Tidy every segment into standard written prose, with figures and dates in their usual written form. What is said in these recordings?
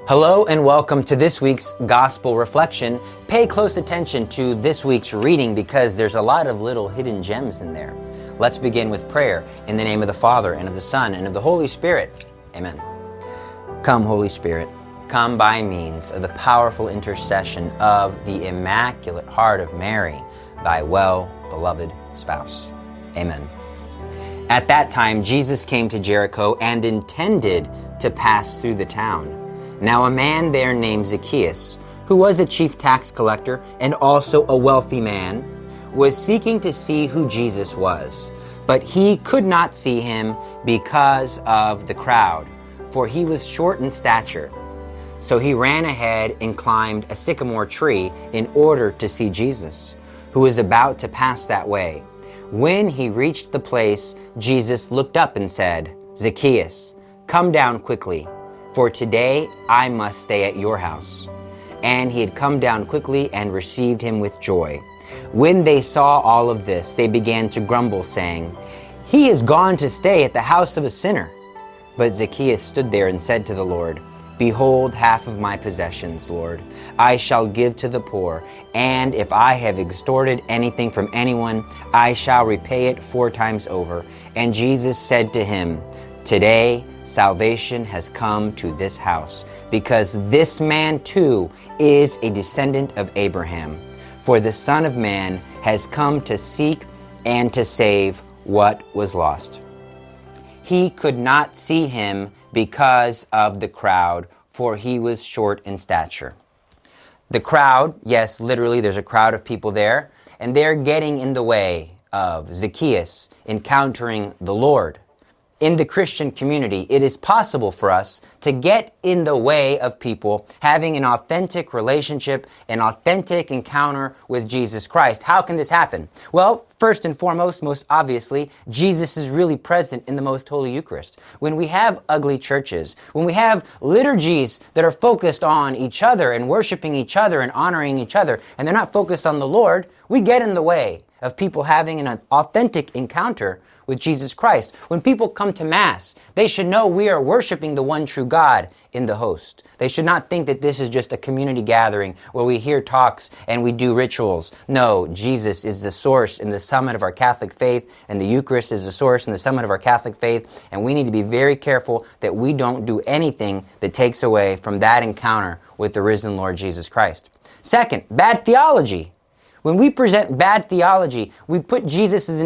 Hello and welcome to this week's Gospel Reflection. Pay close attention to this week's reading because there's a lot of little hidden gems in there. Let's begin with prayer in the name of the Father and of the Son and of the Holy Spirit. Amen. Come, Holy Spirit, come by means of the powerful intercession of the Immaculate Heart of Mary, thy well-beloved spouse. Amen. At that time, Jesus came to Jericho and intended to pass through the town. Now a man there named Zacchaeus, who was a chief tax collector and also a wealthy man, was seeking to see who Jesus was. But he could not see him because of the crowd, for he was short in stature. So he ran ahead and climbed a sycamore tree in order to see Jesus, who was about to pass that way. When he reached the place, Jesus looked up and said, "Zacchaeus, come down quickly, for today I must stay at your house." And he had come down quickly and received him with joy. When they saw all of this, they began to grumble, saying, "He has gone to stay at the house of a sinner." But Zacchaeus stood there and said to the Lord, "Behold, half of my possessions, Lord, I shall give to the poor, and if I have extorted anything from anyone, I shall repay it 4 times over." And Jesus said to him, "Today salvation has come to this house, because this man too is a descendant of Abraham. For the Son of Man has come to seek and to save what was lost." He could not see him because of the crowd, for he was short in stature. The crowd, yes, literally there's a crowd of people there, and they're getting in the way of Zacchaeus encountering the Lord. In the Christian community, it is possible for us to get in the way of people having an authentic relationship, an authentic encounter with Jesus Christ. How can this happen? Well, first and foremost, most obviously, Jesus is really present in the Most Holy Eucharist. When we have ugly churches, when we have liturgies that are focused on each other and worshiping each other and honoring each other, and they're not focused on the Lord, we get in the way of people having an authentic encounter with Jesus Christ. When people come to Mass, they should know we are worshiping the one true God in the host. They should not think that this is just a community gathering where we hear talks and we do rituals. No, Jesus is the source and the summit of our Catholic faith, and the Eucharist is the source and the summit of our Catholic faith, and we need to be very careful that we don't do anything that takes away from that encounter with the risen Lord Jesus Christ. Second, bad theology. When we present bad theology, we put Jesus as an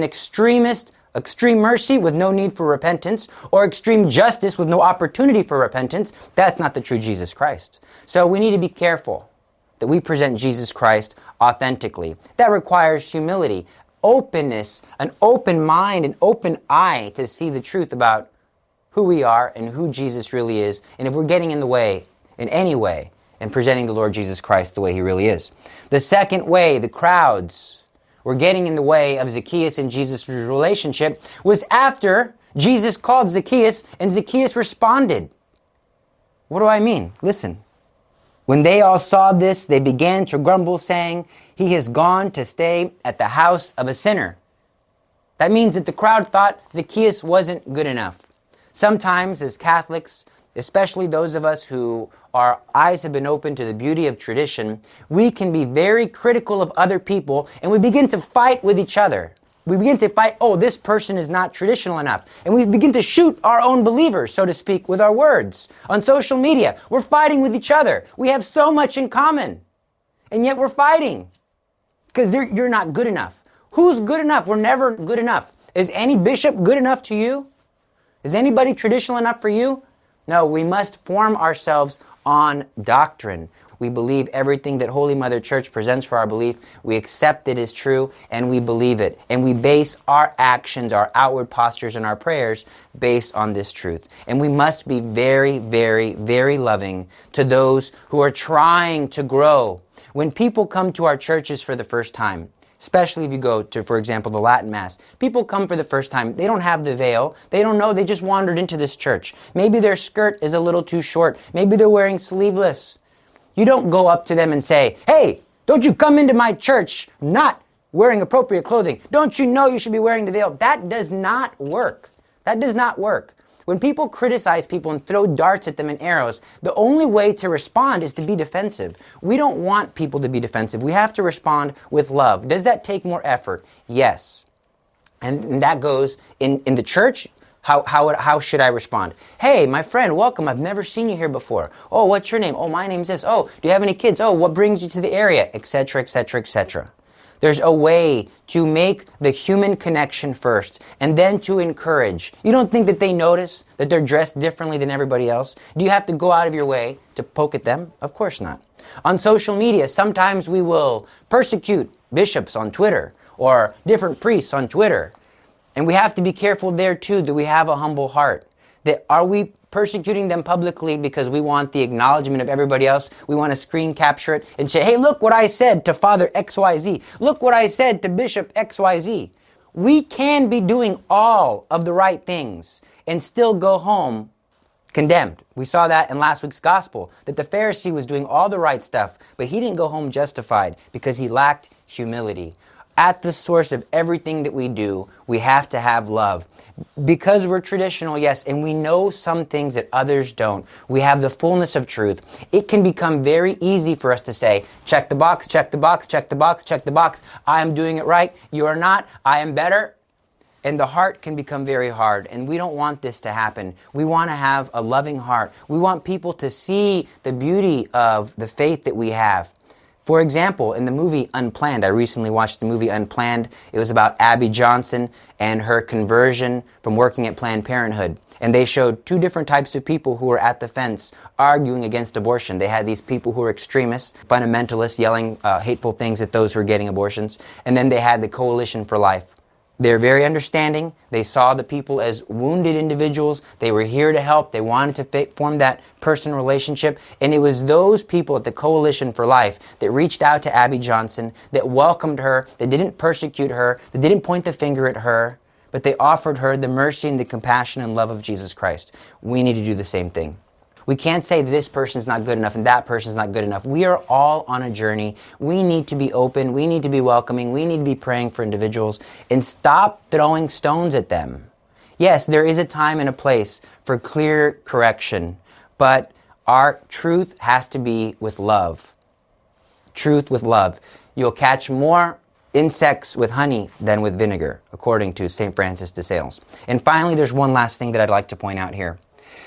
extreme mercy with no need for repentance, or extreme justice with no opportunity for repentance. That's not the true Jesus Christ. So we need to be careful that we present Jesus Christ authentically. That requires humility, openness, an open mind, an open eye to see the truth about who we are and who Jesus really is, and if we're getting in the way, in any way, and presenting the Lord Jesus Christ the way he really is. The second way, the crowds were getting in the way of Zacchaeus and Jesus' relationship, was after Jesus called Zacchaeus and Zacchaeus responded. What do I mean? Listen. When they all saw this, they began to grumble, saying, "He has gone to stay at the house of a sinner." That means that the crowd thought Zacchaeus wasn't good enough. Sometimes as Catholics, especially those of us who our eyes have been opened to the beauty of tradition, we can be very critical of other people, and we begin to fight with each other. We begin to fight, oh, this person is not traditional enough. And we begin to shoot our own believers, so to speak, with our words. On social media, we're fighting with each other. We have so much in common, and yet we're fighting because you're not good enough. Who's good enough? We're never good enough. Is any bishop good enough to you? Is anybody traditional enough for you? No, we must form ourselves on doctrine. We believe everything that Holy Mother Church presents for our belief. We accept it as true, and we believe it. And we base our actions, our outward postures, and our prayers based on this truth. And we must be very, very, very loving to those who are trying to grow. When people come to our churches for the first time, especially if you go to, for example, the Latin Mass. People come for the first time. They don't have the veil. They don't know. They just wandered into this church. Maybe their skirt is a little too short. Maybe they're wearing sleeveless. You don't go up to them and say, "Hey, don't you come into my church not wearing appropriate clothing? Don't you know you should be wearing the veil?" That does not work. That does not work. When people criticize people and throw darts at them and arrows, the only way to respond is to be defensive. We don't want people to be defensive. We have to respond with love. Does that take more effort? Yes. And that goes in the church. How should I respond? Hey, my friend, welcome. I've never seen you here before. Oh, what's your name? Oh, my name's this. Oh, do you have any kids? Oh, what brings you to the area? Etc., etc., etc. There's a way to make the human connection first and then to encourage. You don't think that they notice that they're dressed differently than everybody else? Do you have to go out of your way to poke at them? Of course not. On social media, sometimes we will persecute bishops on Twitter or different priests on Twitter. And we have to be careful there too, that we have a humble heart. That are we persecuting them publicly because we want the acknowledgement of everybody else? We want to screen capture it and say, hey, look what I said to Father XYZ. Look what I said to Bishop XYZ. We can be doing all of the right things and still go home condemned. We saw that in last week's gospel, that the Pharisee was doing all the right stuff, but he didn't go home justified because he lacked humility. At the source of everything that we do, we have to have love. Because we're traditional, yes, and we know some things that others don't. We have the fullness of truth. It can become very easy for us to say, check the box, check the box, check the box, check the box. I am doing it right. You are not. I am better. And the heart can become very hard, and we don't want this to happen. We want to have a loving heart. We want people to see the beauty of the faith that we have. For example, in the movie Unplanned, I recently watched the movie Unplanned. It was about Abby Johnson and her conversion from working at Planned Parenthood. And they showed two different types of people who were at the fence arguing against abortion. They had these people who were extremists, fundamentalists, yelling hateful things at those who were getting abortions. And then they had the Coalition for Life. They're very understanding. They saw the people as wounded individuals. They were here to help. They wanted to form that personal relationship. And it was those people at the Coalition for Life that reached out to Abby Johnson, that welcomed her, that didn't persecute her, that didn't point the finger at her, but they offered her the mercy and the compassion and love of Jesus Christ. We need to do the same thing. We can't say that this person's not good enough and that person's not good enough. We are all on a journey. We need to be open. We need to be welcoming. We need to be praying for individuals and stop throwing stones at them. Yes, there is a time and a place for clear correction, but our truth has to be with love. Truth with love. You'll catch more insects with honey than with vinegar, according to St. Francis de Sales. And finally, there's one last thing that I'd like to point out here.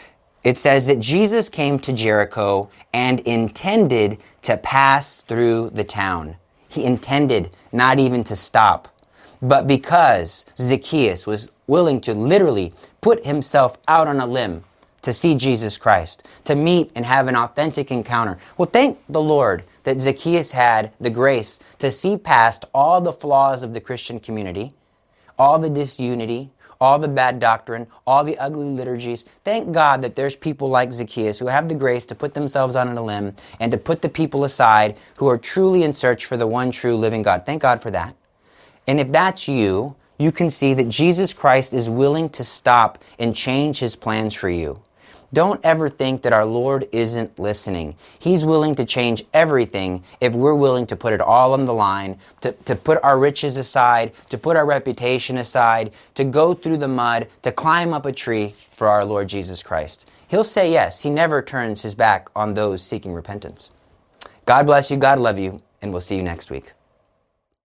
It says that Jesus came to Jericho and intended to pass through the town. He intended not even to stop. But because Zacchaeus was willing to literally put himself out on a limb to see Jesus Christ, to meet and have an authentic encounter. Well, thank the Lord that Zacchaeus had the grace to see past all the flaws of the Christian community, all the disunity, all the bad doctrine, all the ugly liturgies. Thank God that there's people like Zacchaeus who have the grace to put themselves on a limb and to put the people aside who are truly in search for the one true living God. Thank God for that. And if that's you, you can see that Jesus Christ is willing to stop and change His plans for you. Don't ever think that our Lord isn't listening. He's willing to change everything if we're willing to put it all on the line, to put our riches aside, to put our reputation aside, to go through the mud, to climb up a tree for our Lord Jesus Christ. He'll say yes. He never turns His back on those seeking repentance. God bless you, God love you, and we'll see you next week.